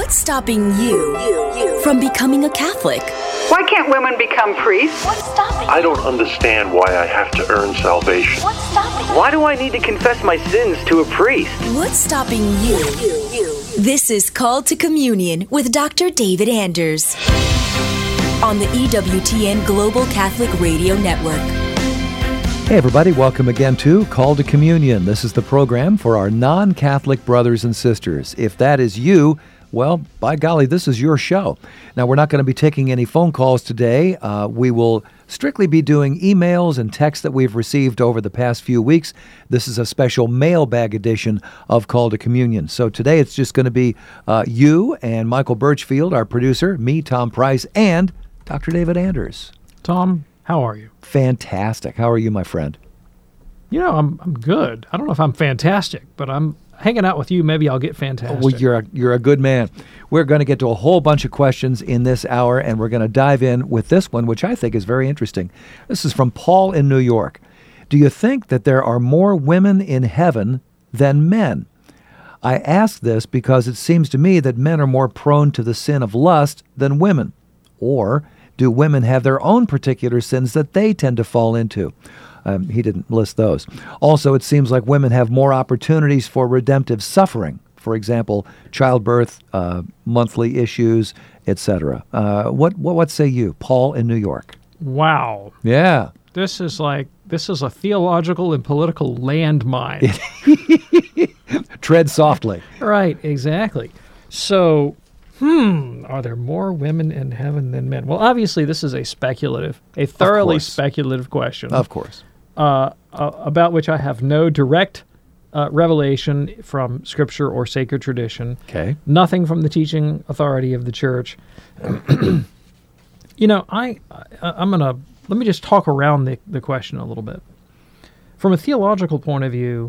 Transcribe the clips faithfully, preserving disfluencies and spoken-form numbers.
What's stopping you, you, you from becoming a Catholic? Why can't women become priests? What's stopping I don't understand why I have to earn salvation. What's stopping Why do I need to confess my sins to a priest? What's stopping you, you, you? This is Called to Communion with Doctor David Anders on the E W T N Global Catholic Radio Network. Hey everybody, welcome again to Call to Communion. This is the program for our non-Catholic brothers and sisters. If that is you, well, by golly, this is your show. Now, we're not going to be taking any phone calls today. Uh, we will strictly be doing emails and texts that we've received over the past few weeks. This is a special mailbag edition of Call to Communion. So today it's just going to be uh, you and Michael Birchfield, our producer, me, Tom Price, and Doctor David Anders. Tom, how are you? Fantastic. How are you, my friend? You know, I'm I'm good. I don't know if I'm fantastic, but I'm hanging out with you. Maybe I'll get fantastic. Well, you're a, you're a good man. We're going to get to a whole bunch of questions in this hour, and we're going to dive in with this one, which I think is very interesting. This is from Paul in New York. Do you think that there are more women in heaven than men? I ask this because it seems to me that men are more prone to the sin of lust than women. Or do women have their own particular sins that they tend to fall into? Um, he didn't list those. Also, it seems like women have more opportunities for redemptive suffering. For example, childbirth, uh, monthly issues, et cetera. Uh, what, what what say you, Paul in New York? Wow. Yeah. This is like, this is a theological and political landmine. Tread softly. Right, exactly. So, hmm, are there more women in heaven than men? Well, obviously, this is a speculative, a thoroughly speculative question. Of course. Uh, uh, about which I have no direct uh, revelation from Scripture or sacred tradition. Okay. Nothing from the teaching authority of the Church. You know, I, I I'm gonna let me just talk around the the question a little bit. From a theological point of view,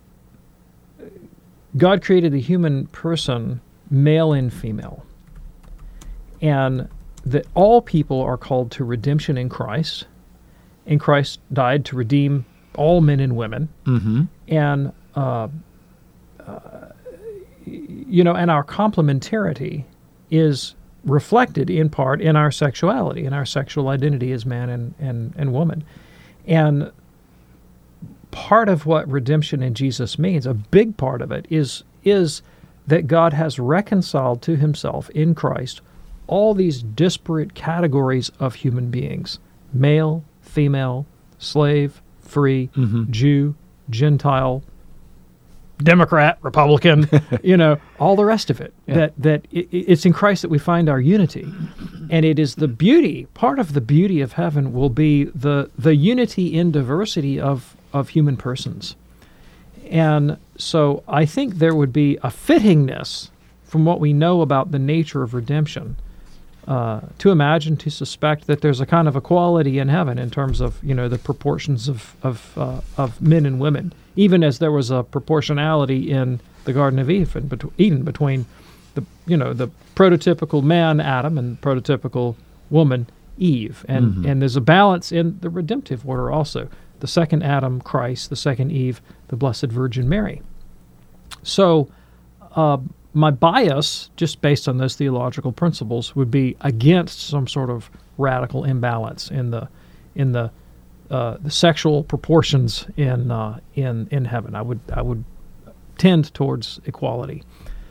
God created the human person male and female, and that all people are called to redemption in Christ. And Christ died to redeem all men and women. Mm-hmm. And, uh, uh, you know, and our complementarity is reflected in part in our sexuality, in our sexual identity as man and, and, and woman. And part of what redemption in Jesus means, a big part of it, is is that God has reconciled to himself in Christ all these disparate categories of human beings: male, female, slave, free, mm-hmm. Jew, Gentile, Democrat, Republican, you know, all the rest of it. Yeah. That that it, it's in Christ that we find our unity. And it is the beauty, part of the beauty of heaven will be the the unity in diversity of, of human persons. And so I think there would be a fittingness from what we know about the nature of redemption Uh, to imagine, to suspect that there's a kind of equality in heaven in terms of, you know, the proportions of of, uh, of men and women, even as there was a proportionality in the Garden of Eden, between, Eden between the, you know, the prototypical man Adam and prototypical woman Eve, and mm-hmm. and there's a balance in the redemptive order also. The second Adam, Christ; the second Eve, the Blessed Virgin Mary. So. Uh, My bias, just based on those theological principles, would be against some sort of radical imbalance in the in the uh, the sexual proportions in uh, in in heaven. I would I would tend towards equality.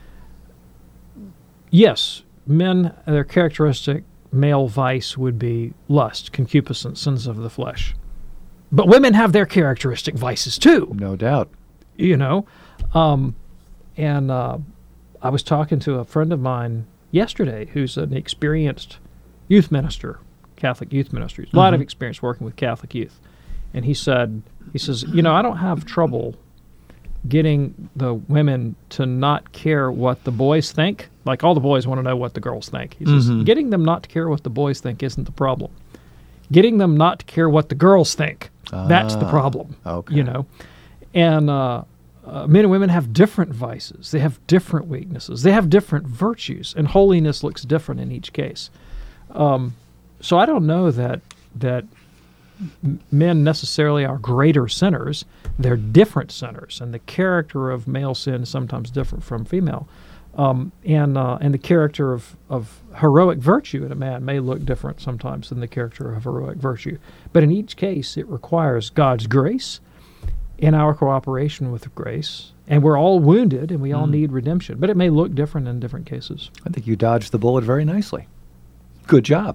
Yes, men, their characteristic male vice would be lust, concupiscence, sins of the flesh. But women have their characteristic vices too. No doubt. You know, um, and. Uh, I was talking to a friend of mine yesterday who's an experienced youth minister, Catholic youth minister. He's a lot mm-hmm. of experience working with Catholic youth. And he said, he says, you know, I don't have trouble getting the women to not care what the boys think. Like, all the boys want to know what the girls think. He says, mm-hmm. getting them not to care what the boys think isn't the problem. Getting them not to care what the girls think, ah, that's the problem. Okay. You know? And, uh, Uh, men and women have different vices. They have different weaknesses. They have different virtues, and holiness looks different in each case. Um, so I don't know that that men necessarily are greater sinners. They're different sinners, and the character of male sin is sometimes different from female. Um, and uh, and the character of, of heroic virtue in a man may look different sometimes than the character of heroic virtue. But in each case, it requires God's grace and our cooperation with grace. And we're all wounded, and we all mm. need redemption. But it may look different in different cases. I think you dodged the bullet very nicely. Good job.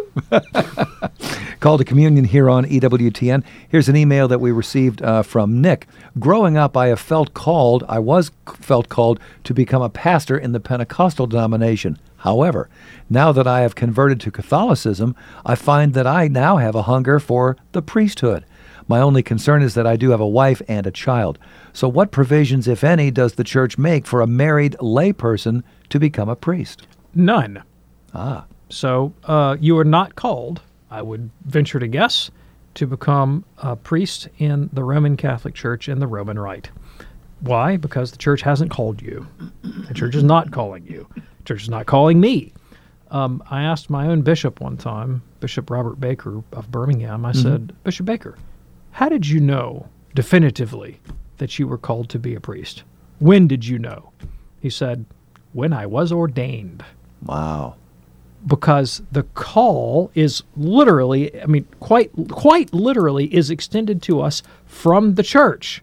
Call to Communion here on E W T N. Here's an email that we received uh, from Nick. Growing up, I have felt called, I was felt called to become a pastor in the Pentecostal denomination. However, now that I have converted to Catholicism, I find that I now have a hunger for the priesthood. My only concern is that I do have a wife and a child. So what provisions, if any, does the church make for a married layperson to become a priest? None. Ah. So uh, you are not called, I would venture to guess, to become a priest in the Roman Catholic Church in the Roman Rite. Why? Because the church hasn't called you. The church is not calling you. The church is not calling me. Um, I asked my own bishop one time, Bishop Robert Baker of Birmingham, I mm-hmm. said, Bishop Baker, how did you know definitively that you were called to be a priest? When did you know? He said, when I was ordained. Wow. Because the call is literally, I mean, quite quite literally is extended to us from the church.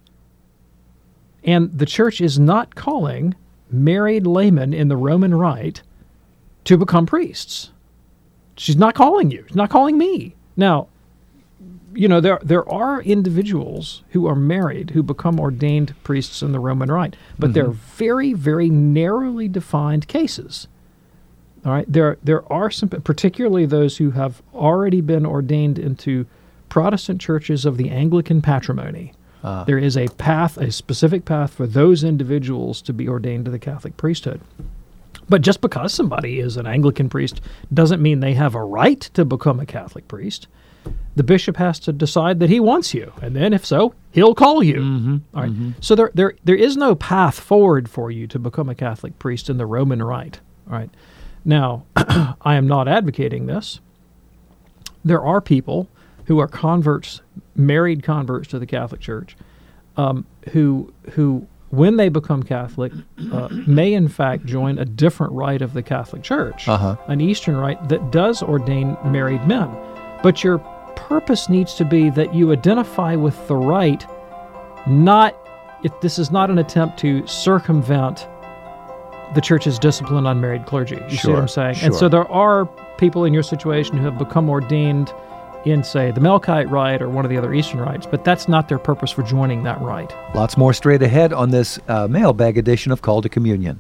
And the church is not calling married laymen in the Roman Rite to become priests. She's not calling you. She's not calling me. Now, you know, there there are individuals who are married who become ordained priests in the Roman Rite, but mm-hmm. they're very, very narrowly defined cases. All right, there there are some, particularly those who have already been ordained into Protestant churches of the Anglican patrimony. Uh. There is a path, a specific path for those individuals to be ordained to the Catholic priesthood. But just because somebody is an Anglican priest doesn't mean they have a right to become a Catholic priest. The bishop has to decide that he wants you, and then if so, he'll call you. Mm-hmm. All right. Mm-hmm. So there there there is no path forward for you to become a Catholic priest in the Roman Rite. All right. Now, I am not advocating this. There are people who are converts, married converts to the Catholic Church, um, who, who, when they become Catholic, uh, may in fact join a different rite of the Catholic Church, uh-huh. an Eastern rite that does ordain married men. But your purpose needs to be that you identify with the rite, not, if this is not an attempt to circumvent the church's discipline on married clergy. You sure, see what I'm saying? Sure. And so there are people in your situation who have become ordained in, say, the Melkite Rite or one of the other Eastern rites, but that's not their purpose for joining that rite. Lots more straight ahead on this uh, mailbag edition of Call to Communion.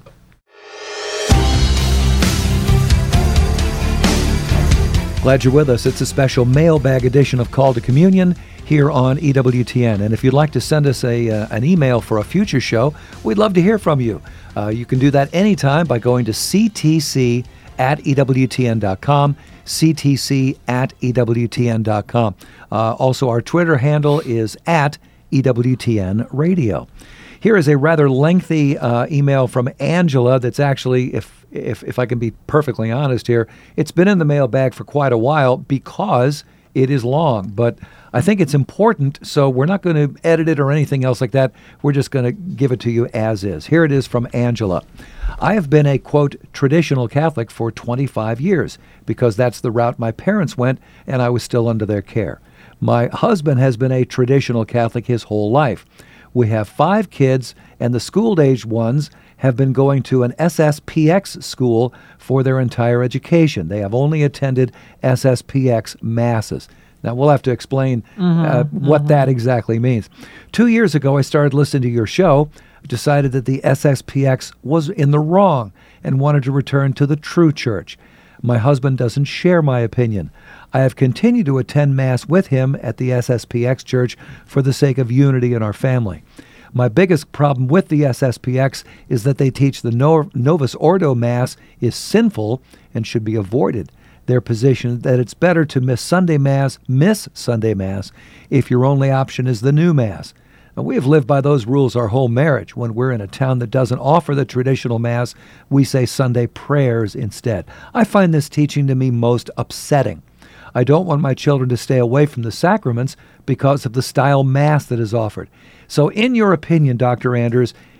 Glad you're with us. It's a special mailbag edition of Call to Communion here on E W T N. And if you'd like to send us a uh, an email for a future show, we'd love to hear from you. Uh, you can do that anytime by going to c t c at e w t n dot com, c t c at e w t n dot com. Uh, also, our Twitter handle is at E W T N Radio. Here is a rather lengthy uh, email from Angela that's actually, if, if if I can be perfectly honest here, it's been in the mailbag for quite a while because it is long. But I think it's important, so we're not going to edit it or anything else like that. We're just going to give it to you as is. Here it is from Angela. I have been a, quote, traditional Catholic for twenty-five years because that's the route my parents went and I was still under their care. My husband has been a traditional Catholic his whole life. We have five kids, and the school-aged ones have been going to an S S P X school for their entire education. They have only attended S S P X masses. Now, we'll have to explain mm-hmm, uh, what mm-hmm. that exactly means. Two years ago, I started listening to your show, decided that the S S P X was in the wrong, and wanted to return to the true church. My husband doesn't share my opinion. I have continued to attend Mass with him at the S S P X church for the sake of unity in our family. My biggest problem with the S S P X is that they teach the no- Novus Ordo Mass is sinful and should be avoided. Their position that it's better to miss Sunday Mass, miss Sunday Mass, if your only option is the new Mass. Now, we have lived by those rules our whole marriage. When we're in a town that doesn't offer the traditional Mass, we say Sunday prayers instead. I find this teaching to me most upsetting. I don't want my children to stay away from the sacraments because of the style Mass that is offered. So in your opinion, Doctor Anders,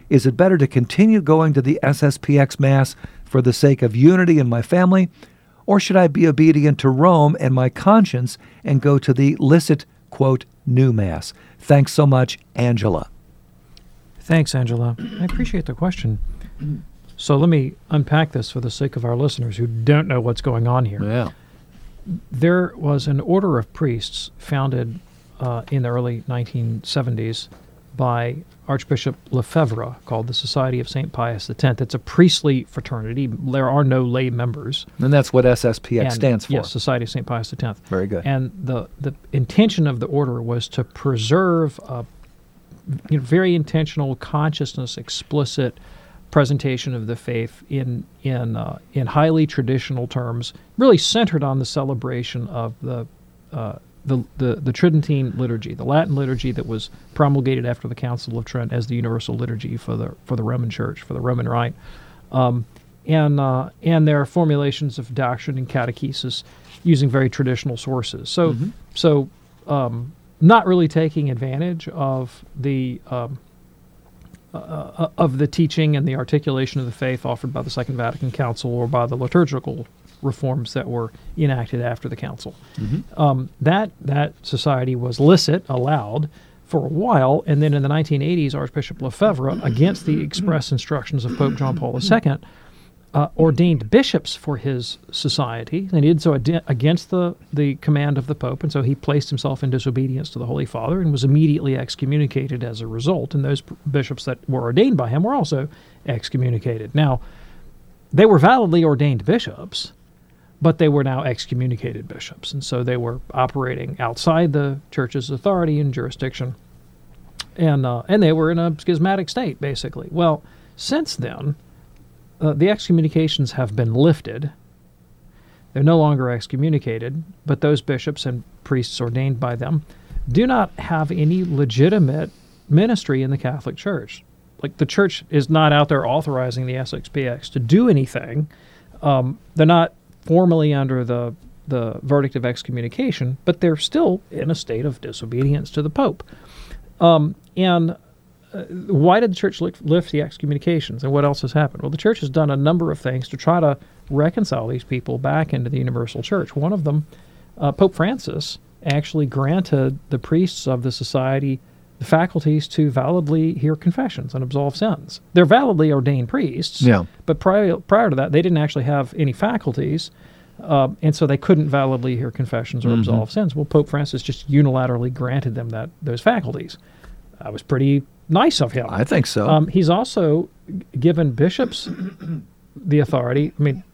Is it better to continue going to the S S P X Mass for the sake of unity in my family, or should I be obedient to Rome and my conscience and go to the licit, quote, new Mass? Thanks so much, Angela. Thanks, Angela. I appreciate the question. So let me unpack this for the sake of our listeners who don't know what's going on here. Yeah. There was an order of priests founded uh, in the early nineteen seventies by Archbishop Lefebvre called the Society of Saint Pius X. It's a priestly fraternity. There are no lay members. And that's what S S P X and, stands for. Yes, Society of Saint Pius X. Very good. And the, the intention of the order was to preserve a you know, very intentional, consciousness, explicit presentation of the faith in in uh, in highly traditional terms, really centered on the celebration of the, uh, the the the Tridentine liturgy, the Latin liturgy that was promulgated after the Council of Trent as the universal liturgy for the for the Roman Church, for the Roman Rite, um, and uh, and their formulations of doctrine and catechesis using very traditional sources. So mm-hmm. so um, not really taking advantage of the um, Uh, of the teaching and the articulation of the faith offered by the Second Vatican Council or by the liturgical reforms that were enacted after the council. Mm-hmm. Um, that that society was licit, allowed, for a while, and then in the nineteen eighties, Archbishop Lefebvre, against the express instructions of Pope John Paul the Second, uh, ordained bishops for his society. And he did so ad- against the, the command of the Pope, and so he placed himself in disobedience to the Holy Father and was immediately excommunicated as a result. And those p- bishops that were ordained by him were also excommunicated. Now, they were validly ordained bishops, but they were now excommunicated bishops, and so they were operating outside the Church's authority and jurisdiction, and uh, and they were in a schismatic state, basically. Well, since then, Uh, the excommunications have been lifted. They're no longer excommunicated, but those bishops and priests ordained by them do not have any legitimate ministry in the Catholic Church. Like, the Church is not out there authorizing the S S P X to do anything. Um, they're not formally under the, the verdict of excommunication, but they're still in a state of disobedience to the Pope. Um, and Uh, why did the Church lift, lift the excommunications, and what else has happened? Well, the Church has done a number of things to try to reconcile these people back into the universal Church. One of them, uh, Pope Francis, actually granted the priests of the society the faculties to validly hear confessions and absolve sins. They're validly ordained priests, yeah. but prior, prior to that, they didn't actually have any faculties, uh, and so they couldn't validly hear confessions or mm-hmm. absolve sins. Well, Pope Francis just unilaterally granted them that those faculties. That was pretty nice of him. I think so. Um, he's also given bishops the authority, I mean,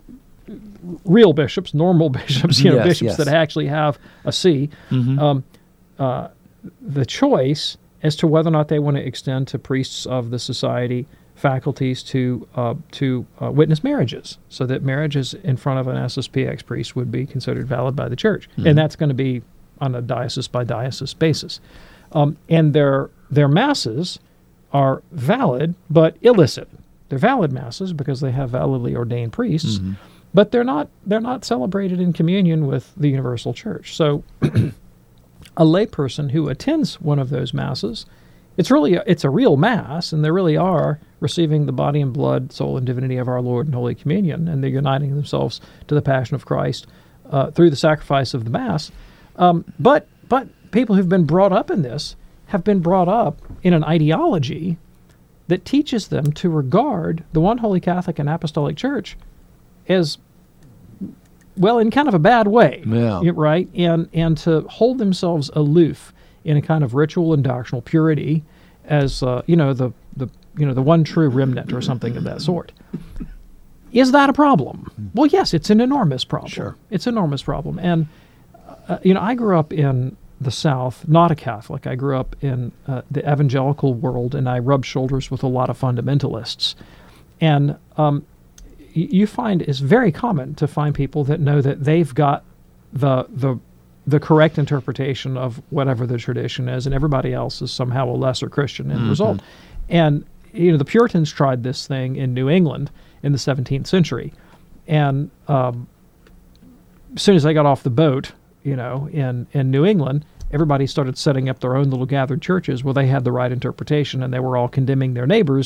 real bishops, normal bishops, you know, yes, bishops yes. that actually have a see, mm-hmm. um, uh, the choice as to whether or not they want to extend to priests of the society faculties to uh, to uh, witness marriages, so that marriages in front of an S S P X priest would be considered valid by the Church. Mm-hmm. And that's going to be on a diocese-by-diocese basis. Um, and their their masses are valid but illicit. They're valid masses because they have validly ordained priests, mm-hmm. but they're not they're not celebrated in communion with the universal Church. So, a layperson who attends one of those masses, it's really a, it's a real mass, and they really are receiving the body and blood, soul, and divinity of our Lord in Holy Communion, and they're uniting themselves to the Passion of Christ uh, through the sacrifice of the Mass. Um, but but people who've been brought up in this have been brought up in an ideology that teaches them to regard the one holy Catholic and Apostolic Church as, well, in kind of a bad way, yeah. right? And and to hold themselves aloof in a kind of ritual and doctrinal purity as, uh, you know, the, the you know the one true remnant or something of that sort. Is that a problem? Well, yes, it's an enormous problem. Sure. It's an enormous problem. And, uh, you know, I grew up in the South, not a Catholic. I grew up in uh, the evangelical world, and I rubbed shoulders with a lot of fundamentalists. And um, y- you find it's very common to find people that know that they've got the the the correct interpretation of whatever the tradition is, and everybody else is somehow a lesser Christian in mm-hmm. the result. And you know, the Puritans tried this thing in New England in the seventeenth century, and um, as soon as they got off the boat, you know, in, in New England, everybody started setting up their own little gathered churches where they had the right interpretation, and they were all condemning their neighbors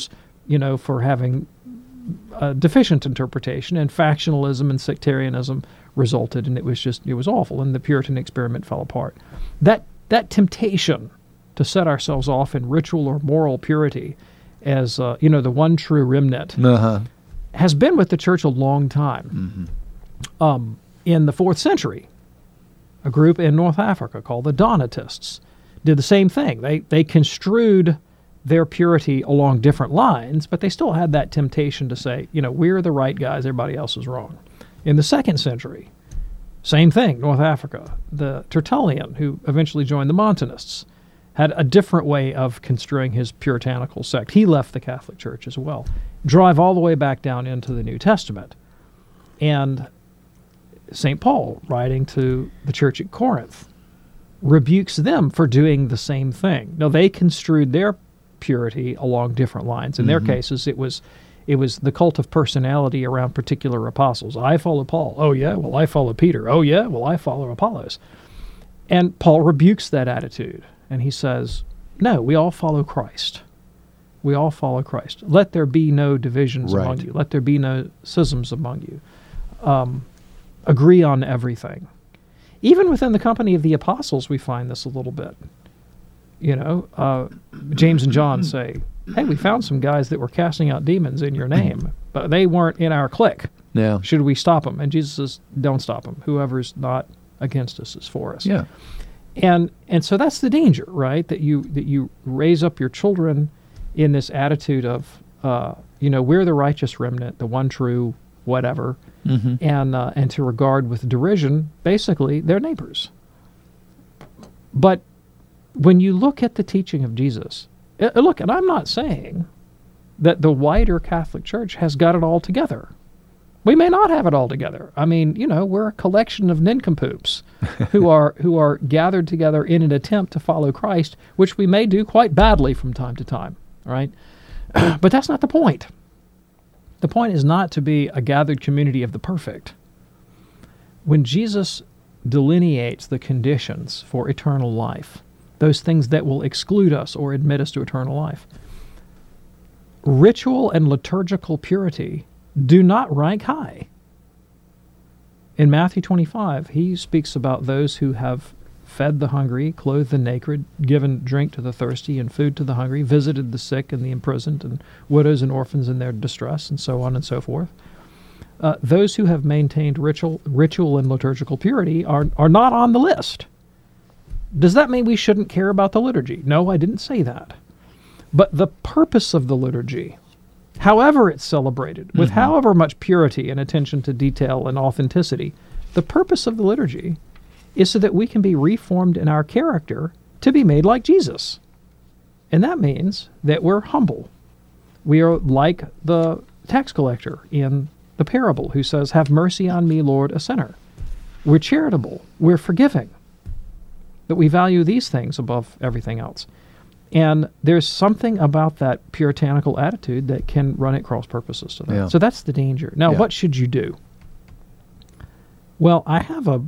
you know, for having a deficient interpretation, and factionalism and sectarianism resulted, and it was just, it was awful, and the Puritan experiment fell apart. That that temptation to set ourselves off in ritual or moral purity as, uh, you know, the one true remnant Uh-huh. has been with the church a long time. Mm-hmm. Um, in the fourth century, a group in North Africa called the Donatists did the same thing. They they construed their purity along different lines, but they still had that temptation to say, you know, we're the right guys, everybody else is wrong. In the second century, same thing, North Africa. The Tertullian, who eventually joined the Montanists, had a different way of construing his puritanical sect. He left the Catholic Church as well. Drive all the way back down into the New Testament. And Saint Paul, writing to the church at Corinth, rebukes them for doing the same thing. Now, they construed their purity along different lines. In Mm-hmm. their cases, it was it was the cult of personality around particular apostles. I follow Paul. Oh, yeah? Well, I follow Peter. Oh, yeah? Well, I follow Apollos. And Paul rebukes that attitude. And he says, no, we all follow Christ. We all follow Christ. Let there be no divisions Right. among you. Let there be no schisms among you. Um, agree on everything. Even within the company of the apostles, we find this a little bit. You know, uh, James and John say, hey, we found some guys that were casting out demons in your name, but they weren't in our clique. Yeah. Should we stop them? And Jesus says, don't stop them. Whoever's not against us is for us. Yeah. And and so that's the danger, right? That you that you raise up your children in this attitude of, uh, you know, we're the righteous remnant, the one true whatever, Mm-hmm. and uh, and to regard with derision, basically, their neighbors. But when you look at the teaching of Jesus, uh, look, and I'm not saying that the wider Catholic Church has got it all together. We may not have it all together. I mean, you know, we're a collection of nincompoops who are who are gathered together in an attempt to follow Christ, which we may do quite badly from time to time, right? But that's not the point. The point is not to be a gathered community of the perfect. When Jesus delineates the conditions for eternal life, those things that will exclude us or admit us to eternal life, ritual and liturgical purity do not rank high. In Matthew twenty-five, he speaks about those who have fed the hungry, clothed the naked, given drink to the thirsty, and food to the hungry, visited the sick and the imprisoned, and widows and orphans in their distress, and so on and so forth. Uh, those who have maintained ritual, ritual and liturgical purity are, are not on the list. Does that mean we shouldn't care about the liturgy? No, I didn't say that. But the purpose of the liturgy, however it's celebrated, with Mm-hmm. however much purity and attention to detail and authenticity, the purpose of the liturgy is so that we can be reformed in our character to be made like Jesus. And that means that we're humble. We are like the tax collector in the parable who says, have mercy on me, Lord, a sinner. We're charitable. We're forgiving. That we value these things above everything else. And there's something about that puritanical attitude that can run at cross purposes to that. Yeah. So that's the danger. Now, Yeah. what should you do? Well, I have a,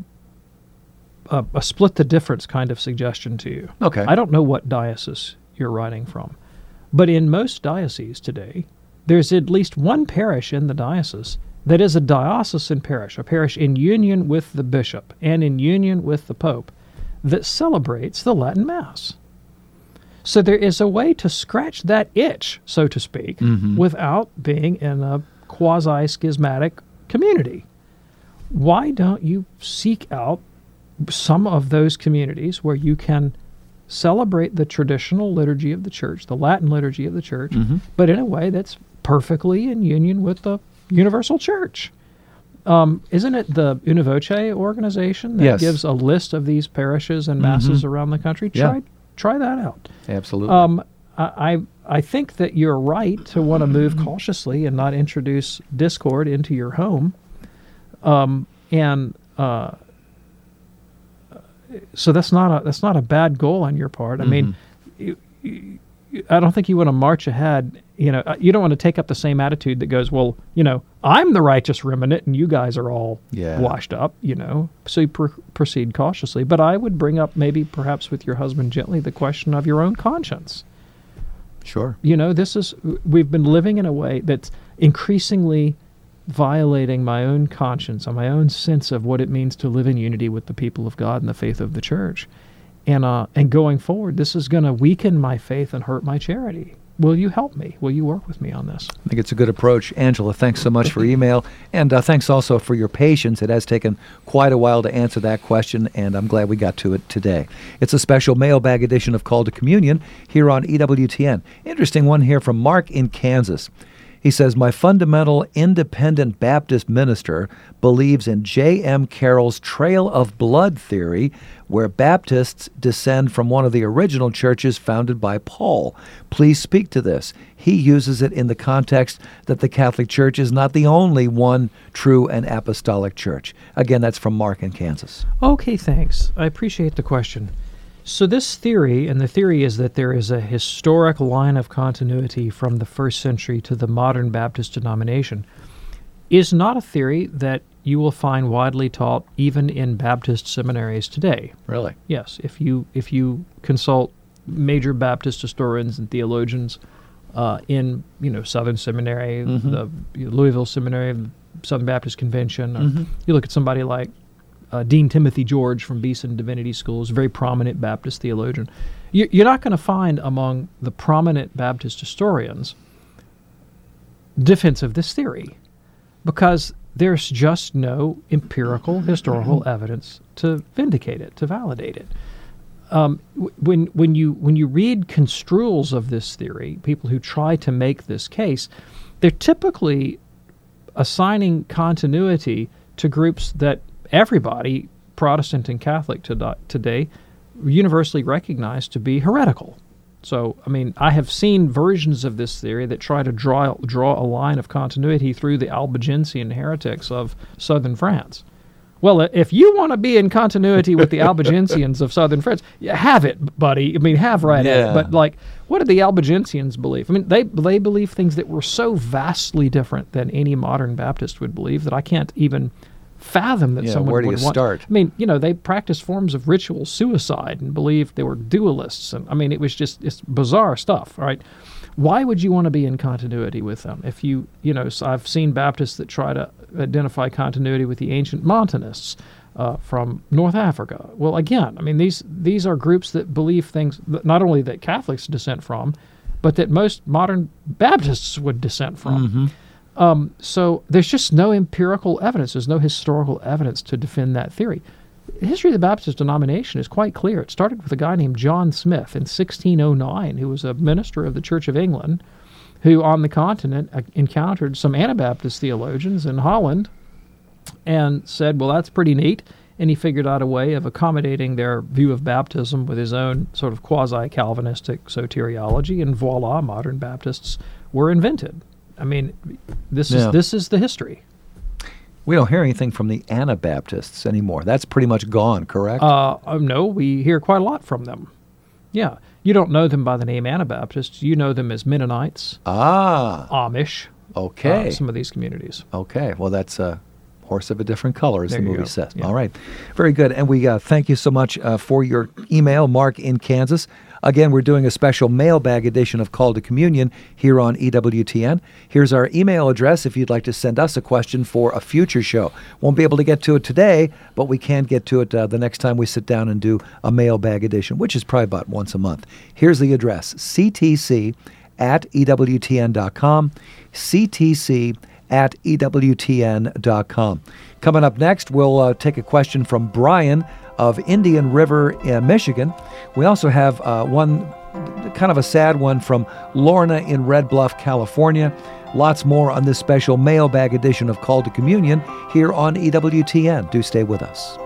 a a split the difference kind of suggestion to you. Okay. I don't know what diocese you're writing from, but in most dioceses today, there's at least one parish in the diocese that is a diocesan parish, a parish in union with the bishop and in union with the pope that celebrates the Latin Mass. So there is a way to scratch that itch, so to speak, Mhm. without being in a quasi-schismatic community. Why don't you seek out some of those communities where you can celebrate the traditional liturgy of the church, the Latin liturgy of the church, Mhm. but in a way that's perfectly in union with the universal church? Um, isn't it the Una Voce organization that Yes. gives a list of these parishes and masses around the country? Yeah. Try try that out. Absolutely. Um, I, I I think that you're right to want to move cautiously and not introduce discord into your home. Um, and uh, so that's not a that's not a bad goal on your part. I mean, you, you, I don't think you want to march ahead. You know, you don't want to take up the same attitude that goes, well, you know, I'm the righteous remnant and you guys are all Yeah. washed up. You know, so you pr- proceed cautiously. But I would bring up maybe perhaps with your husband gently the question of your own conscience. Sure. You know, this is, we've been living in a way that's increasingly violating my own conscience and my own sense of what it means to live in unity with the people of God and the faith of the church. And uh, and going forward, this is going to weaken my faith and hurt my charity. Will you help me? Will you work with me on this? I think it's a good approach. Angela, thanks so much for email. And uh, thanks also for your patience. It has taken quite a while to answer that question, and I'm glad we got to it today. It's a special mailbag edition of Call to Communion here on E W T N. Interesting one here from Mark in Kansas. He says, my fundamental independent Baptist minister believes in J M Carroll's Trail of Blood theory, where Baptists descend from one of the original churches founded by Paul. Please speak to this. He uses it in the context that the Catholic Church is not the only one true and apostolic church. Again, that's from Mark in Kansas. Okay, thanks. I appreciate the question. So this theory, and the theory is that there is a historic line of continuity from the first century to the modern Baptist denomination, is not a theory that you will find widely taught even in Baptist seminaries today. Really? Yes. If you if you consult major Baptist historians and theologians uh, in you know Southern Seminary, mm-hmm. the Louisville Seminary, Southern Baptist Convention, or mm-hmm. you look at somebody like Uh, Dean Timothy George from Beeson Divinity School is a very prominent Baptist theologian. You, you're not going to find among the prominent Baptist historians defense of this theory because there's just no empirical historical evidence to vindicate it, to validate it. Um, when when you when you read construals of this theory, people who try to make this case, they're typically assigning continuity to groups that everybody, Protestant and Catholic to, today, universally recognized to be heretical. So, I mean, I have seen versions of this theory that try to draw draw a line of continuity through the Albigensian heretics of southern France. Well, if you want to be in continuity with the Albigensians of southern France, have it, buddy. I mean, have right yeah. at it. But, like, what did the Albigensians believe? I mean, they they believe things that were so vastly different than any modern Baptist would believe that I can't even fathom that yeah, someone where do would you want. start? I mean, you know, they practiced forms of ritual suicide and believed they were dualists, and I mean, it was just it's bizarre stuff, right? Why would you want to be in continuity with them? If you, you know, so I've seen Baptists that try to identify continuity with the ancient Montanists uh, from North Africa. Well, again, I mean, these these are groups that believe things that not only that Catholics dissent from, but that most modern Baptists would dissent from. Mm-hmm. Um, so there's just no empirical evidence. There's no historical evidence to defend that theory. The history of the Baptist denomination is quite clear. It started with a guy named John Smith in sixteen oh nine, who was a minister of the Church of England, who on the continent uh, encountered some Anabaptist theologians in Holland and said, well, that's pretty neat. And he figured out a way of accommodating their view of baptism with his own sort of quasi-Calvinistic soteriology, and voila, modern Baptists were invented. I mean, this yeah. is this is the history. We don't hear anything from the Anabaptists anymore. That's pretty much gone, correct? Uh, uh, no, we hear quite a lot from them. Yeah. You don't know them by the name Anabaptists. You know them as Mennonites, ah, Amish, okay. uh, some of these communities. Okay. Well, that's a horse of a different color, as There the you movie go. says. Yeah. All right. Very good. And we uh, thank you so much uh, for your email, Mark in Kansas. Again, we're doing a special mailbag edition of Call to Communion here on E W T N. Here's our email address if you'd like to send us a question for a future show. Won't be able to get to it today, but we can get to it uh, the next time we sit down and do a mailbag edition, which is probably about once a month. Here's the address, c t c at e w t n dot com, c t c at e w t n dot com. Coming up next, we'll uh, take a question from Brian of Indian River, uh, Michigan. We also have uh, one, kind of a sad one, from Lorna in Red Bluff, California. Lots more on this special mailbag edition of Call to Communion here on E W T N. Do stay with us.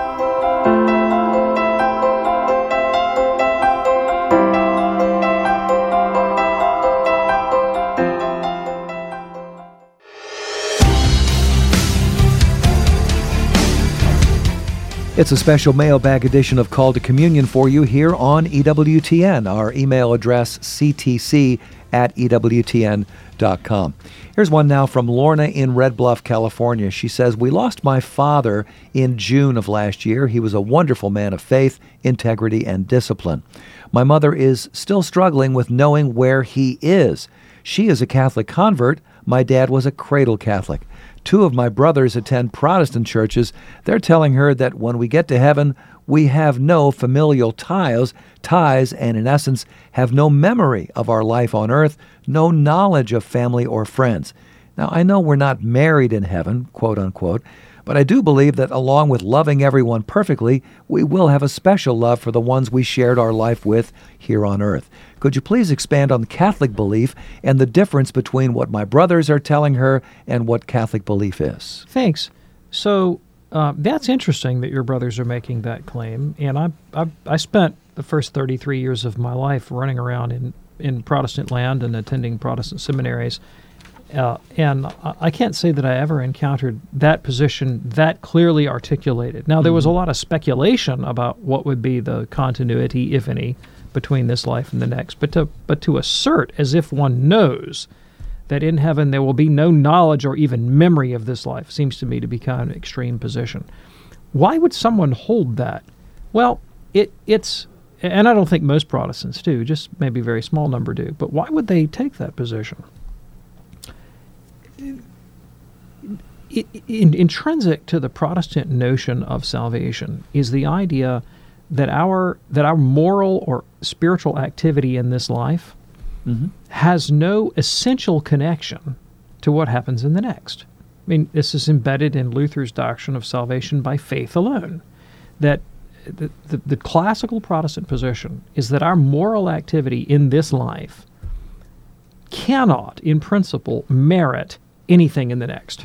It's a special mailbag edition of Call to Communion for you here on E W T N. Our email address, c t c at e w t n dot com. Here's one now from Lorna in Red Bluff, California. She says, we lost my father in June of last year. He was a wonderful man of faith, integrity, and discipline. My mother is still struggling with knowing where he is. She is a Catholic convert. My dad was a cradle Catholic. Two of my brothers attend Protestant churches. They're telling her that when we get to heaven, we have no familial ties, ties, and in essence, have no memory of our life on earth, no knowledge of family or friends. Now, I know we're not married in heaven, quote unquote, but I do believe that along with loving everyone perfectly, we will have a special love for the ones we shared our life with here on earth. Could you please expand on the Catholic belief and the difference between what my brothers are telling her and what Catholic belief is? Thanks. So uh, that's interesting that your brothers are making that claim. And I, I, I spent the first thirty-three years of my life running around in, in Protestant land and attending Protestant seminaries. Uh, and I can't say that I ever encountered that position that clearly articulated. Now, there was a lot of speculation about what would be the continuity, if any, between this life and the next. But to, but to assert as if one knows that in heaven there will be no knowledge or even memory of this life seems to me to be kind of an extreme position. Why would someone hold that? Well, it it's, and I don't think most Protestants do, just maybe a very small number do, but why would they take that position? It, in, intrinsic to the Protestant notion of salvation is the idea that our that our moral or spiritual activity in this life mm-hmm. has no essential connection to what happens in the next. I mean, this is embedded in Luther's doctrine of salvation by faith alone. That the, the, the classical Protestant position is that our moral activity in this life cannot, in principle, merit anything in the next.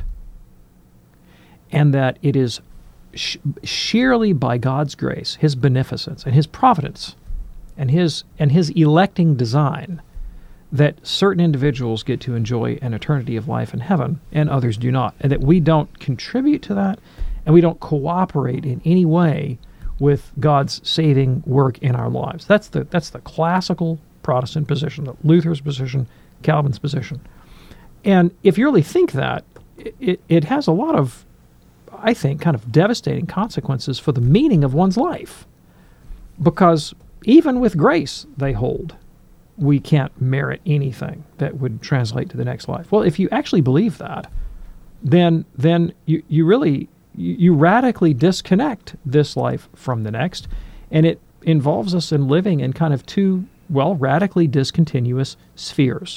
And that it is sh- sheerly by God's grace, His beneficence, and His providence, and His and His electing design, that certain individuals get to enjoy an eternity of life in heaven, and others do not, and that we don't contribute to that, and we don't cooperate in any way with God's saving work in our lives. That's the that's the classical Protestant position, the Luther's position, Calvin's position. And if you really think that, it, it has a lot of, I think, kind of devastating consequences for the meaning of one's life. Because even with grace, they hold, we can't merit anything that would translate to the next life. Well, if you actually believe that, then then you, you really, you, you radically disconnect this life from the next, and it involves us in living in kind of two, well, radically discontinuous spheres,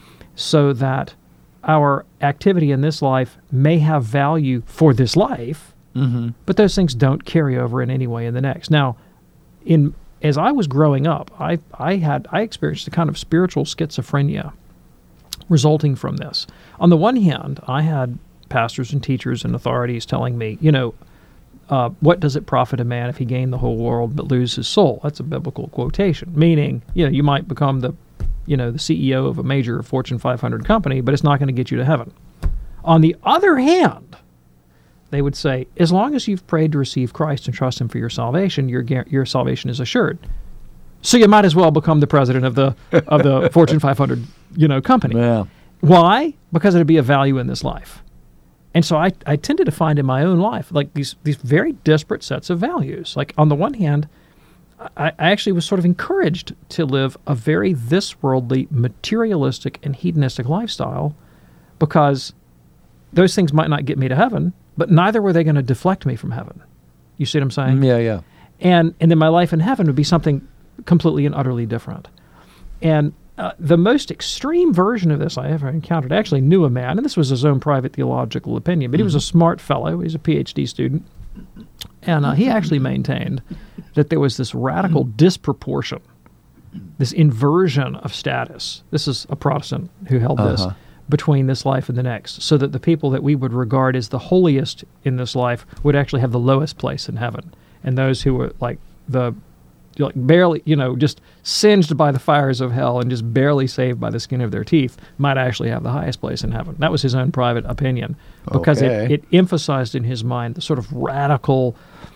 so that our activity in this life may have value for this life, mm-hmm. but those things don't carry over in any way in the next. Now, in as I was growing up, I I had I experienced a kind of spiritual schizophrenia resulting from this. On the one hand, I had pastors and teachers and authorities telling me, you know, uh, what does it profit a man if he gain the whole world but lose his soul? That's a biblical quotation, meaning, you know, you might become the you know, the C E O of a major Fortune five hundred company, but it's not going to get you to heaven. On the other hand, they would say, as long as you've prayed to receive Christ and trust Him for your salvation, your your salvation is assured. So you might as well become the president of the of the Fortune five hundred, you know, company. Yeah. Why? Because it'd be a value in this life. And so I, I tended to find in my own life, like these these very disparate sets of values. Like on the one hand, I, I actually was sort of encouraged to live a very this-worldly, materialistic, and hedonistic lifestyle because those things might not get me to heaven, but neither were they going to deflect me from heaven. You see what I'm saying? Yeah, yeah. And and then my life in heaven would be something completely and utterly different. And uh, the most extreme version of this I ever encountered, I actually knew a man, and this was his own private theological opinion, but mm-hmm. he was a smart fellow. He was a P H D student. And uh, he actually maintained that there was this radical disproportion, this inversion of status. This is a Protestant who held this, uh-huh. between this life and the next, so that the people that we would regard as the holiest in this life would actually have the lowest place in heaven. And those who were like the like barely, you know, just singed by the fires of hell and just barely saved by the skin of their teeth might actually have the highest place in heaven. That was his own private opinion, because okay. it, it emphasized in his mind the sort of radical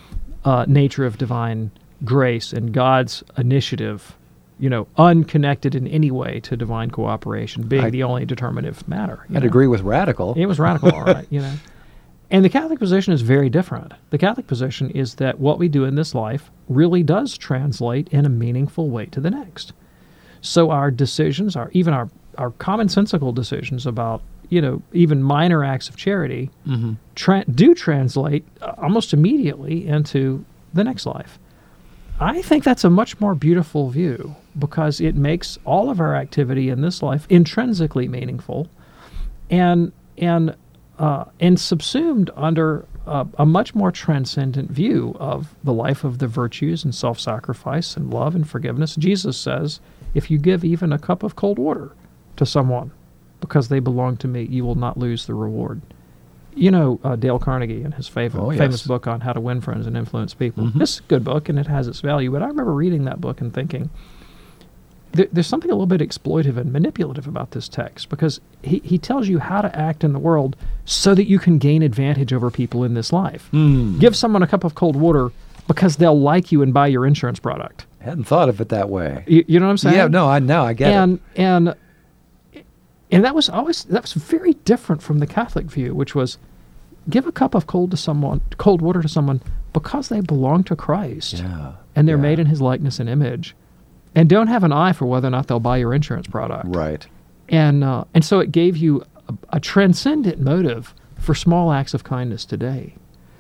uh, nature of divine grace and God's initiative, you know, unconnected in any way to divine cooperation, being I, the only determinative matter. I'd know? agree with radical. It was radical, all right, you know. And the Catholic position is very different. The Catholic position is that what we do in this life really does translate in a meaningful way to the next. So our decisions, our even our, our commonsensical decisions about, you know, even minor acts of charity mm-hmm. tra- do translate uh, almost immediately into the next life. I think that's a much more beautiful view because it makes all of our activity in this life intrinsically meaningful and and uh, and subsumed under uh, a much more transcendent view of the life of the virtues and self-sacrifice and love and forgiveness. Jesus says, if you give even a cup of cold water to someone because they belong to me, you will not lose the reward. You know uh, Dale Carnegie and his favorite, oh, yes. famous book on how to win friends and influence people. Mm-hmm. It's a good book, and it has its value, but I remember reading that book and thinking, there, there's something a little bit exploitive and manipulative about this text, because he, he tells you how to act in the world so that you can gain advantage over people in this life. Mm. Give someone a cup of cold water because they'll like you and buy your insurance product. I hadn't thought of it that way. You, you know what I'm saying? Yeah, no, I know, I get and, it. And And that was always that was very different from the Catholic view, which was give a cup of cold to someone, cold water to someone because they belong to Christ, yeah, and they're yeah. made in His likeness and image, and don't have an eye for whether or not they'll buy your insurance product. Right. And uh, and so it gave you a, a transcendent motive for small acts of kindness today.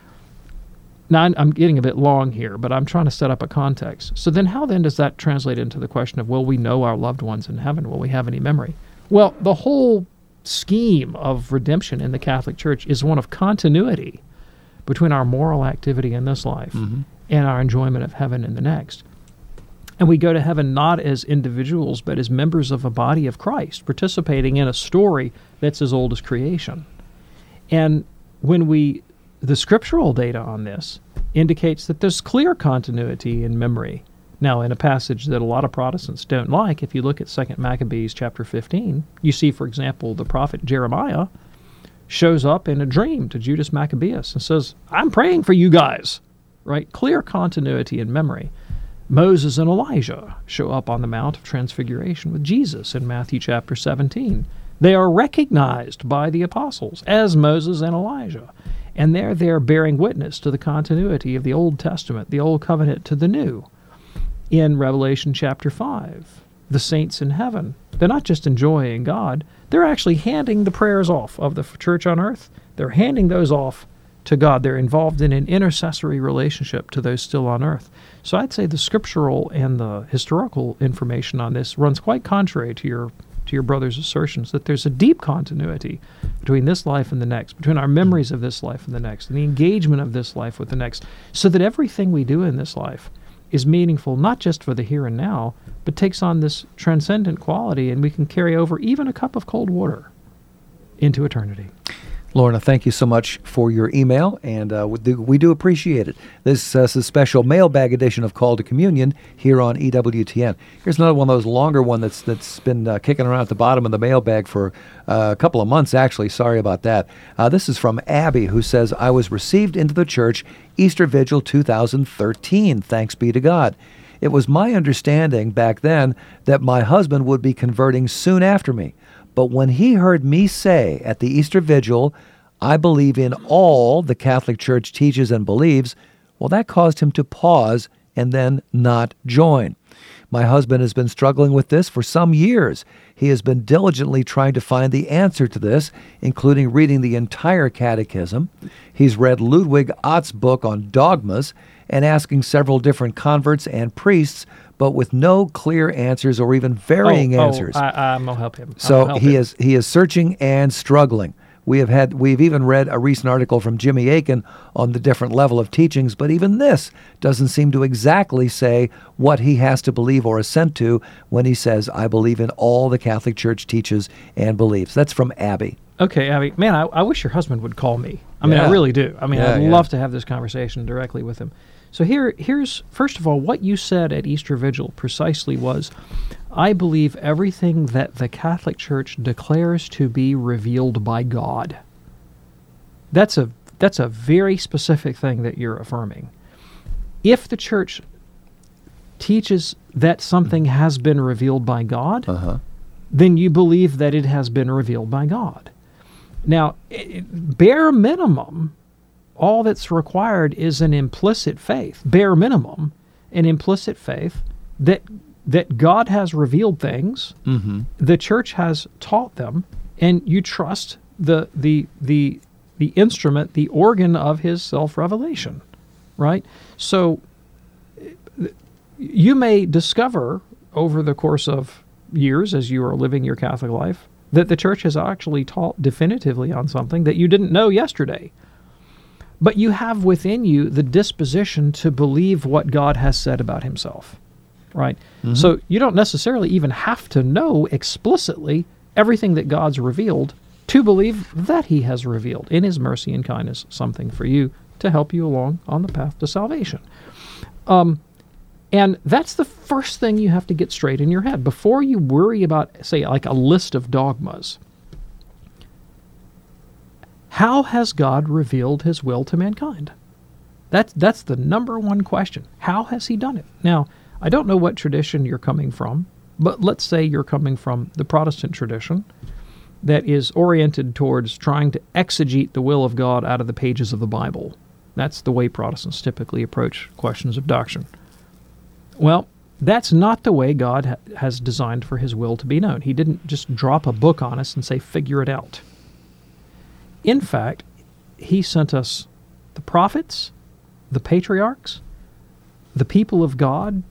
Now, I'm getting a bit long here, but I'm trying to set up a context. So then how then does that translate into the question of, will we know our loved ones in heaven? Will we have any memory? Well, the whole scheme of redemption in the Catholic Church is one of continuity between our moral activity in this life mm-hmm. and our enjoyment of heaven in the next. And we go to heaven not as individuals, but as members of a body of Christ, participating in a story that's as old as creation. And when we, the scriptural data on this indicates that there's clear continuity in memory. Now, in a passage that a lot of Protestants don't like, if you look at Second Maccabees chapter fifteen, you see, for example, the prophet Jeremiah shows up in a dream to Judas Maccabeus and says, I'm praying for you guys, right? Clear continuity in memory. Moses and Elijah show up on the Mount of Transfiguration with Jesus in Matthew chapter seventeen. They are recognized by the apostles as Moses and Elijah, and they're there bearing witness to the continuity of the Old Testament, the Old Covenant to the New. In Revelation chapter five, the saints in heaven, they're not just enjoying God, they're actually handing the prayers off of the church on earth. They're handing those off to God. They're involved in an intercessory relationship to those still on earth. So I'd say the scriptural and the historical information on this runs quite contrary to your to your brother's assertions that there's a deep continuity between this life and the next, between our memories of this life and the next, and the engagement of this life with the next, so that everything we do in this life is meaningful not just for the here and now, but takes on this transcendent quality, and we can carry over even a cup of cold water into eternity. Lorna, thank you so much for your email, and uh, we, do, we do appreciate it. This uh, is a special mailbag edition of Call to Communion here on E W T N. Here's another one of those longer one that's that's been uh, kicking around at the bottom of the mailbag for uh, a couple of months, actually. Sorry about that. Uh, this is from Abby, who says, I was received into the church Easter Vigil two thousand thirteen, thanks be to God. It was my understanding back then that my husband would be converting soon after me. But when he heard me say at the Easter Vigil, I believe in all the Catholic Church teaches and believes, well, that caused him to pause and then not join. My husband has been struggling with this for some years. He has been diligently trying to find the answer to this, including reading the entire catechism. He's read Ludwig Ott's book on dogmas and asking several different converts and priests, but with no clear answers or even varying oh, answers. Oh, I, I'm gonna help him. I'm so help he him. is he is searching and struggling. We have had we've even read a recent article from Jimmy Akin on the different level of teachings, but even this doesn't seem to exactly say what he has to believe or assent to when he says, I believe in all the Catholic Church teaches and believes. That's from Abby. Okay, Abby. Man, I, I wish your husband would call me. I mean, Yeah. I really do. I mean, Yeah, I'd yeah. love to have this conversation directly with him. So here, here's, first of all, what you said at Easter Vigil precisely was, I believe everything that the Catholic Church declares to be revealed by God. That's a that's a very specific thing that you're affirming. If the Church teaches that something has been revealed by God, Uh-huh. then you believe that it has been revealed by God. Now, i- bare minimum, all that's required is an implicit faith, bare minimum, an implicit faith that that God has revealed things, mm-hmm. the church has taught them, and you trust the the the the instrument, the organ of his self-revelation, right? So you may discover over the course of years as you are living your Catholic life that the church has actually taught definitively on something that you didn't know yesterday. But you have within you the disposition to believe what God has said about himself, right? Mm-hmm. So you don't necessarily even have to know explicitly everything that God's revealed to believe that he has revealed in his mercy and kindness something for you to help you along on the path to salvation. Um, and that's the first thing you have to get straight in your head before you worry about, say, like a list of dogmas. How has God revealed his will to mankind? That's, that's the number one question. How has he done it? Now, I don't know what tradition you're coming from, but let's say you're coming from the Protestant tradition that is oriented towards trying to exegete the will of God out of the pages of the Bible. That's the way Protestants typically approach questions of doctrine. Well, that's not the way God ha- has designed for his will to be known. He didn't just drop a book on us and say, figure it out. In fact, he sent us the prophets, the patriarchs, the people of God,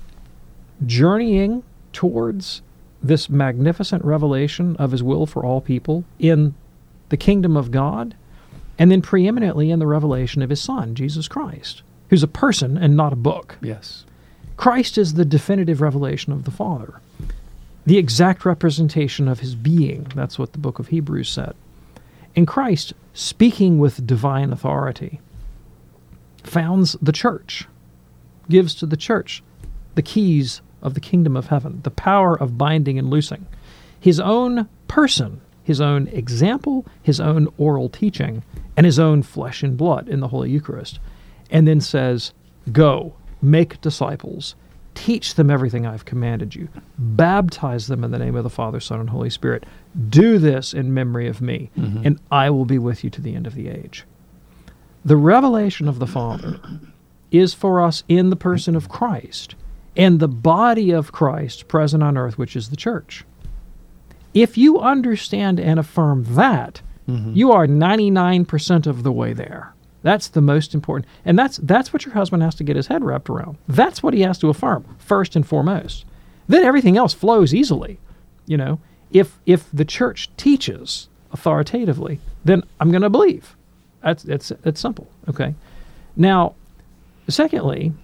journeying towards this magnificent revelation of his will for all people in the kingdom of God, and then preeminently in the revelation of his Son, Jesus Christ, who's a person and not a book. Yes. Christ is the definitive revelation of the Father, the exact representation of his being. That's what the book of Hebrews said. And Christ, speaking with divine authority, founds the church, gives to the church the keys of the kingdom of heaven, the power of binding and loosing. His own person, his own example, his own oral teaching, and his own flesh and blood in the Holy Eucharist. And then says, go, make disciples, teach them everything I've commanded you, baptize them in the name of the Father, Son, and Holy Spirit. Do this in memory of me, mm-hmm. and I will be with you to the end of the age. The revelation of the Father is for us in the person of Christ, and the body of Christ present on earth, which is the church. If you understand and affirm that, mm-hmm. you are ninety-nine percent of the way there. That's the most important. And that's that's what your husband has to get his head wrapped around. That's what he has to affirm, first and foremost. Then everything else flows easily. You know, if if the church teaches authoritatively, then I'm going to believe. That's, that's, that's simple, okay? Now, secondly,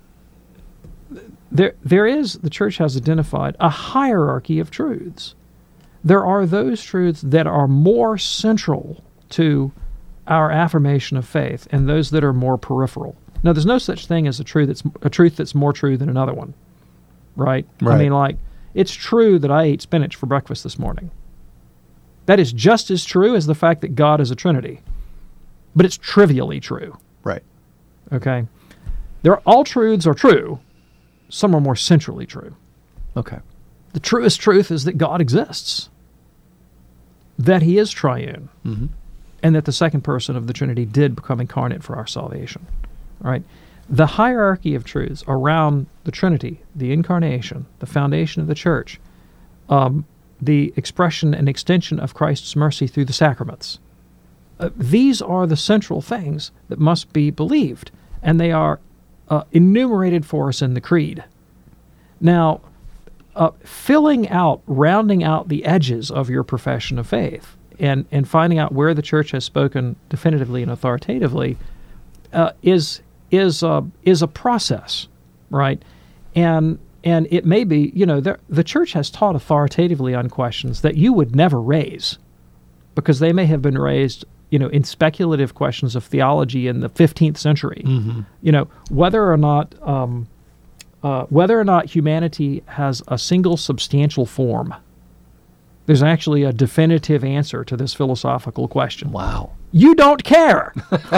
There, there is, the church has identified a hierarchy of truths. There are those truths that are more central to our affirmation of faith, and those that are more peripheral. Now, there's no such thing as a truth that's a truth that's more true than another one, right? Right. I mean, like, it's true that I ate spinach for breakfast this morning. That is just as true as the fact that God is a Trinity, but it's trivially true. Right. Okay? There are, all truths are true. Some are more centrally true. Okay. The truest truth is that God exists, that he is triune, Mm-hmm. and that the second person of the Trinity did become incarnate for our salvation. All right? The hierarchy of truths around the Trinity, the incarnation, the foundation of the church, um, the expression and extension of Christ's mercy through the sacraments, uh, these are the central things that must be believed, and they are Uh, enumerated for us in the Creed. Now, uh, filling out, rounding out the edges of your profession of faith and, and finding out where the church has spoken definitively and authoritatively uh, is is uh, is a process, right? And and it may be, you know, the, the church has taught authoritatively on questions that you would never raise because they may have been raised, you know, in speculative questions of theology in the fifteenth century. Mm-hmm. You know, whether or not um, uh, whether or not humanity has a single substantial form. There's actually a definitive answer to this philosophical question. Wow. You don't care.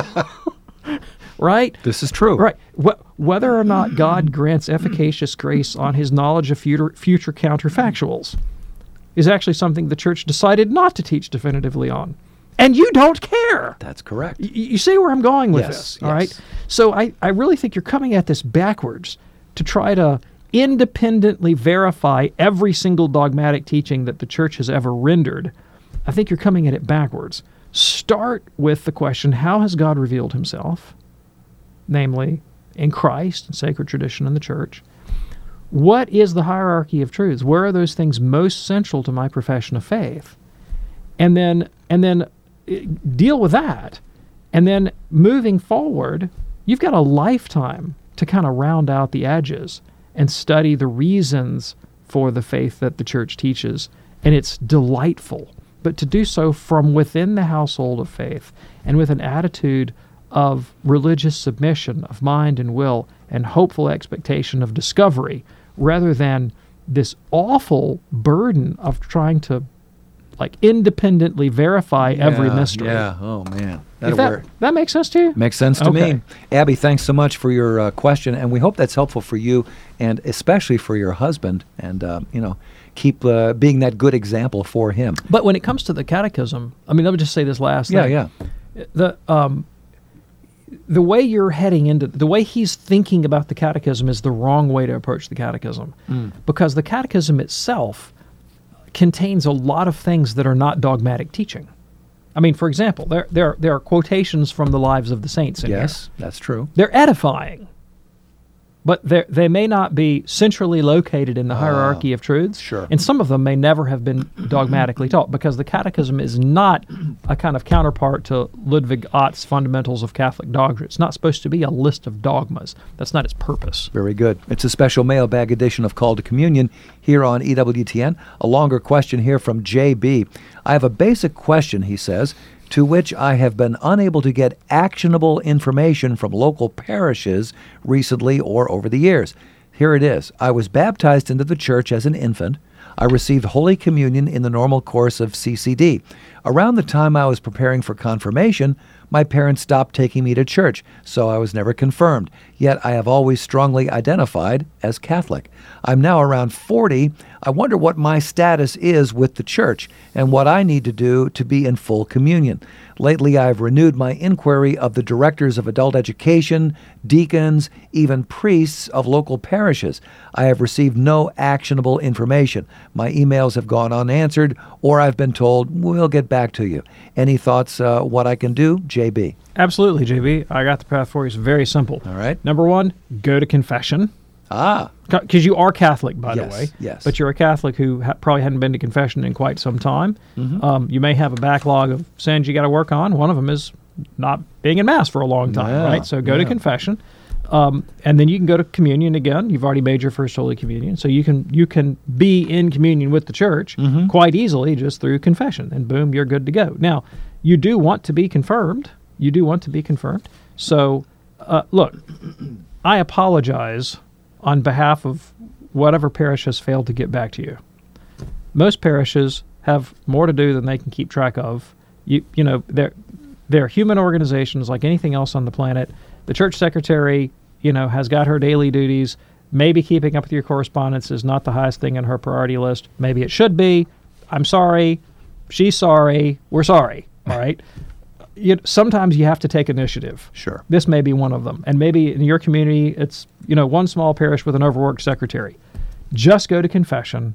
Right? This is true. Right. Wh- whether or not God grants efficacious grace on his knowledge of future, future counterfactuals is actually something the church decided not to teach definitively on. And you don't care. That's correct. Y- you see where I'm going with Yes, this, all yes. right? So I, I really think you're coming at this backwards to try to independently verify every single dogmatic teaching that the church has ever rendered. I think you're coming at it backwards. Start with the question, how has God revealed himself? Namely, in Christ, in sacred tradition, in the church. What is the hierarchy of truths? Where are those things most central to my profession of faith? And then, and then uh, deal with that. And then moving forward, you've got a lifetime to kind of round out the edges and study the reasons for the faith that the church teaches. And it's delightful. But to do so from within the household of faith and with an attitude of religious submission of mind and will and hopeful expectation of discovery, rather than this awful burden of trying to like independently verify every Yeah, mystery. Yeah. Oh man, If that'll that, work. that makes sense to you? Makes sense to Okay. me. Abby, thanks so much for your uh, question, and we hope that's helpful for you, and especially for your husband. And uh, you know, keep uh, being that good example for him. But when it comes to the catechism, I mean, let me just say this last Yeah, thing. yeah. The um, the way you're heading into the way he's thinking about the catechism is the wrong way to approach the catechism, Mm. because the catechism itself contains a lot of things that are not dogmatic teaching. I mean, for example, there there there are quotations from the lives of the saints in here. Yes, that's true. They're edifying, but they they may not be centrally located in the hierarchy of truths. sure. And some of them may never have been dogmatically taught, because the Catechism is not a kind of counterpart to Ludwig Ott's Fundamentals of Catholic Doctrine. It's not supposed to be a list of dogmas. That's not its purpose. Very good. It's a special mailbag edition of Call to Communion here on E W T N. A longer question here from J B. I have a basic question, he says, to which I have been unable to get actionable information from local parishes recently or over the years. Here it is. I was baptized into the church as an infant. I received Holy Communion in the normal course of C C D. Around the time I was preparing for confirmation, my parents stopped taking me to church, so I was never confirmed. Yet I have always strongly identified as Catholic. I'm now around forty. I wonder what my status is with the church and what I need to do to be in full communion. Lately, I have renewed my inquiry of the directors of adult education, deacons, even priests of local parishes. I have received no actionable information. My emails have gone unanswered, or I've been told, we'll get back to you. Any thoughts uh, what I can do? J B. Absolutely, J B. I got the path for you. It's very simple. All right. Number one, go to confession. Ah, Because you are Catholic, by Yes, the way. yes. But you're a Catholic who ha- probably hadn't been to confession in quite some time. Um, you may have a backlog of sins you got to work on. One of them is not being in Mass for a long time, Yeah, right? So go to yeah. confession. Um, and then you can go to communion again. You've already made your first Holy Communion. So you can you can be in communion with the church Mm-hmm. quite easily just through confession. And boom, you're good to go. Now, you do want to be confirmed. You do want to be confirmed. So, uh, look, I apologize on behalf of whatever parish has failed to get back to you. Most parishes have more to do than they can keep track of. You you know, they're they're human organizations like anything else on the planet. The church secretary, you know, has got her daily duties. Maybe keeping up with your correspondence is not the highest thing on her priority list. Maybe it should be. I'm sorry. She's sorry. We're sorry. All right. You, sometimes you have to take initiative. Sure. This may be one of them. And maybe in your community, it's, you know, one small parish with an overworked secretary. Just go to confession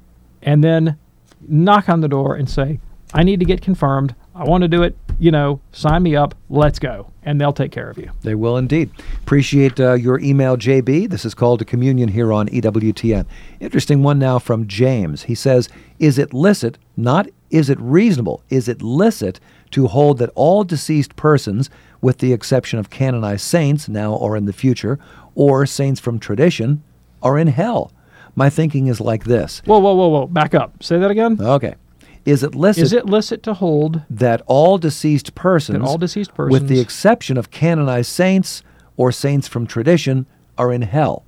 and then knock on the door and say, I need to get confirmed. I want to do it. You know, sign me up. Let's go. And they'll take care of you. They will indeed. Appreciate uh, your email, J B. This is Called to Communion here on E W T N. Interesting one now from James. He says, is it licit, not is it reasonable, is it licit to hold that all deceased persons, with the exception of canonized saints now or in the future, or saints from tradition, are in hell? My thinking is like this. Whoa, whoa, whoa, whoa. Back up. Say that again. Okay. Is it licit Is it licit to hold that all deceased persons, that all deceased with the persons- exception of canonized saints or saints from tradition, are in hell?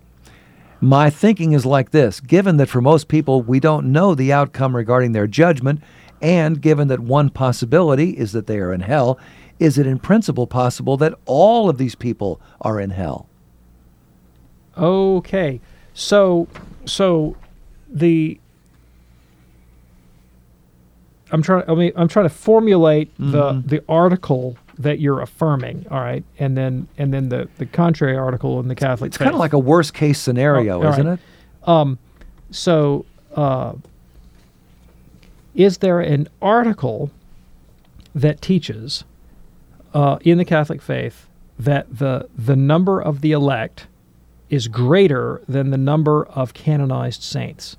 My thinking is like this. Given that for most people we don't know the outcome regarding their judgment, and given that one possibility is that they are in hell, is it in principle possible that all of these people are in hell? Okay. So so the I'm trying. I mean, I'm trying to formulate Mm-hmm. the the article that you're affirming. All right, and then and then the, the contrary article in the Catholic It's faith. kind of like a worst case scenario, Oh, all isn't right. it? Um, so, uh, is there an article that teaches uh, in the Catholic faith that the the number of the elect is greater than the number of canonized saints?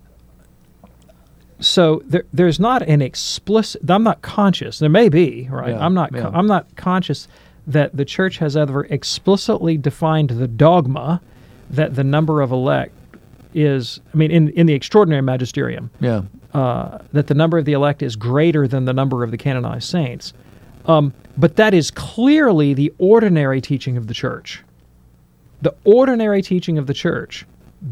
So there, there's not an explicit. I'm not conscious. There may be, right? Yeah, I'm not. yeah. I'm not conscious that the Church has ever explicitly defined the dogma that the number of elect is. I mean, in in the extraordinary magisterium, Yeah. uh, that the number of the elect is greater than the number of the canonized saints. Um, but that is clearly the ordinary teaching of the Church. The ordinary teaching of the Church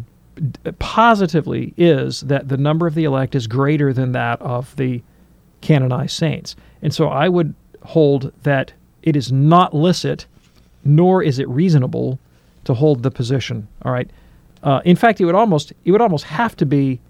d- positively is that the number of the elect is greater than that of the canonized saints. And so I would hold that it is not licit, nor is it reasonable to hold the position. All right. Uh, in fact, it would almost it would almost have to be.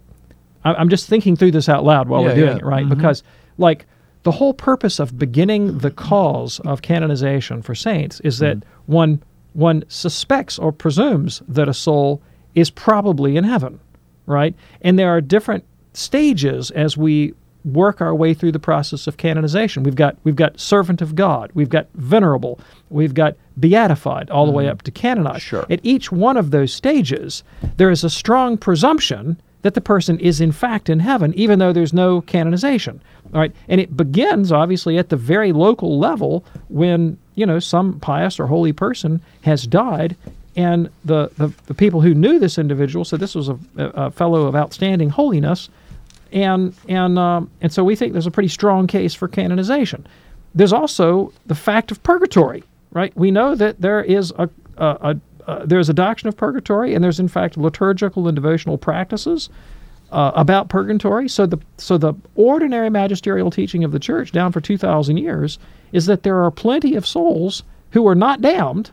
I- I'm just thinking through this out loud while Yeah, we're doing yeah. it, right? Mhm. Because, like, the whole purpose of beginning the cause of canonization for saints is that one one suspects or presumes that a soul is probably in heaven, right? And there are different stages as we work our way through the process of canonization. We've got we've got servant of God, we've got venerable, we've got beatified, all the way up to canonized. Sure. At each one of those stages, there is a strong presumption that the person is in fact in heaven, even though there's no canonization. All right, and it begins obviously at the very local level when you know some pious or holy person has died, and the the, the people who knew this individual said this was a, a fellow of outstanding holiness, and and um, and so we think there's a pretty strong case for canonization. There's also the fact of purgatory, right? We know that there is a a, a Uh, there's a doctrine of purgatory, and there's in fact liturgical and devotional practices uh, about purgatory. So the so the ordinary magisterial teaching of the Church down for two thousand years is that there are plenty of souls who are not damned,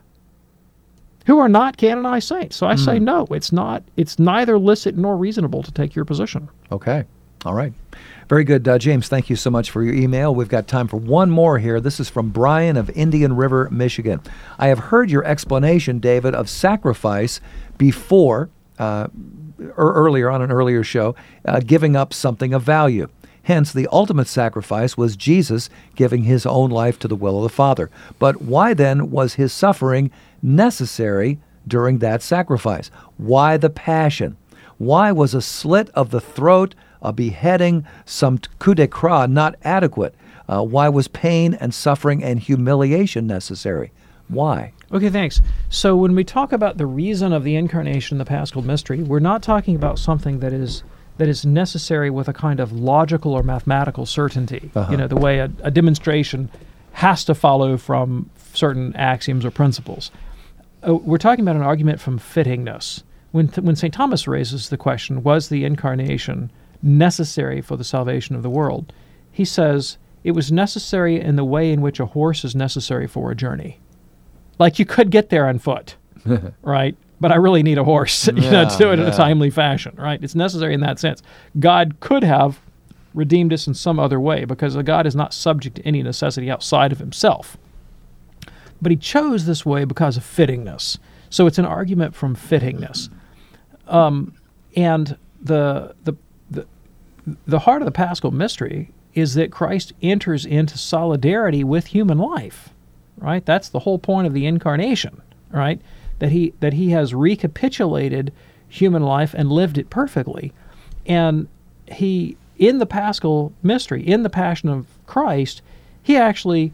who are not canonized saints. So I say no, it's not. It's neither licit nor reasonable to take your position. Okay. All right. Very good. Uh, James, thank you so much for your email. We've got time for one more here. This is from Brian of Indian River, Michigan. I have heard your explanation, David, of sacrifice before, uh, or earlier on an earlier show, uh, giving up something of value. Hence, the ultimate sacrifice was Jesus giving his own life to the will of the Father. But why then was his suffering necessary during that sacrifice? Why the passion? Why was a slit of the throat, a beheading, some coup de grace not adequate? Uh, why was pain and suffering and humiliation necessary? Why? Okay, thanks. So when we talk about the reason of the incarnation, the Paschal mystery, we're not talking about something that is that is necessary with a kind of logical or mathematical certainty. Uh-huh. You know, the way a, a demonstration has to follow from certain axioms or principles. Uh, we're talking about an argument from fittingness. When th- when Saint Thomas raises the question, was the incarnation necessary for the salvation of the world? He says it was necessary in the way in which a horse is necessary for a journey. Like you could get there on foot, right? But I really need a horse, you know, Yeah, to do it in yeah. a timely fashion, right? It's necessary in that sense. God could have redeemed us in some other way because God is not subject to any necessity outside of himself. But he chose this way because of fittingness. So it's an argument from fittingness. Um, and the, the the the heart of the Paschal mystery is that Christ enters into solidarity with human life, right? That's the whole point of the incarnation, right? That he that he has recapitulated human life and lived it perfectly. And he, in the Paschal mystery, in the Passion of Christ, he actually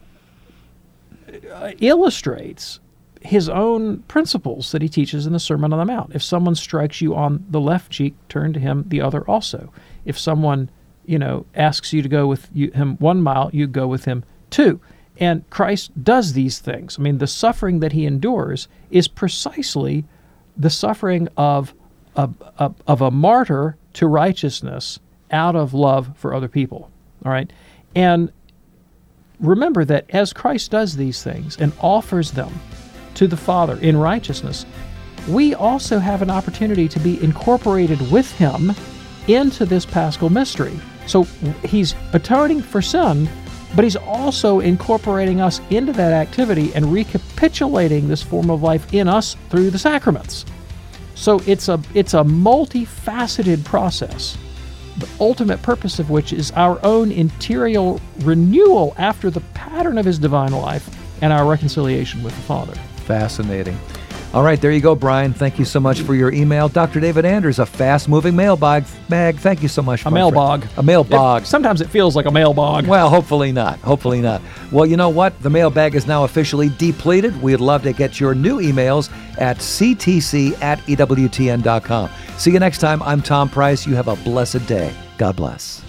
uh, illustrates his own principles that he teaches in the Sermon on the Mount. If someone strikes you on the left cheek, turn to him the other also. If someone, you know, asks you to go with you, him one mile, you go with him two. And Christ does these things. I mean, the suffering that he endures is precisely the suffering of a, a, of a martyr to righteousness out of love for other people. All right? And remember that as Christ does these things and offers them to the Father in righteousness, we also have an opportunity to be incorporated with him into this Paschal mystery. So he's atoning for sin, but he's also incorporating us into that activity and recapitulating this form of life in us through the sacraments. So it's a it's a multifaceted process, the ultimate purpose of which is our own interior renewal after the pattern of his divine life and our reconciliation with the Father. Fascinating. All right, there you go, Brian. Thank you so much for your email. Doctor David Anders, a fast-moving mailbag. Mag, thank you so much. A mailbog. A mailbog. It, sometimes it feels like a mailbog. Well, hopefully not. Hopefully not. Well, you know what? The mailbag is now officially depleted. We'd love to get your new emails at c t c at e w t n dot com. See you next time. I'm Tom Price. You have a blessed day. God bless.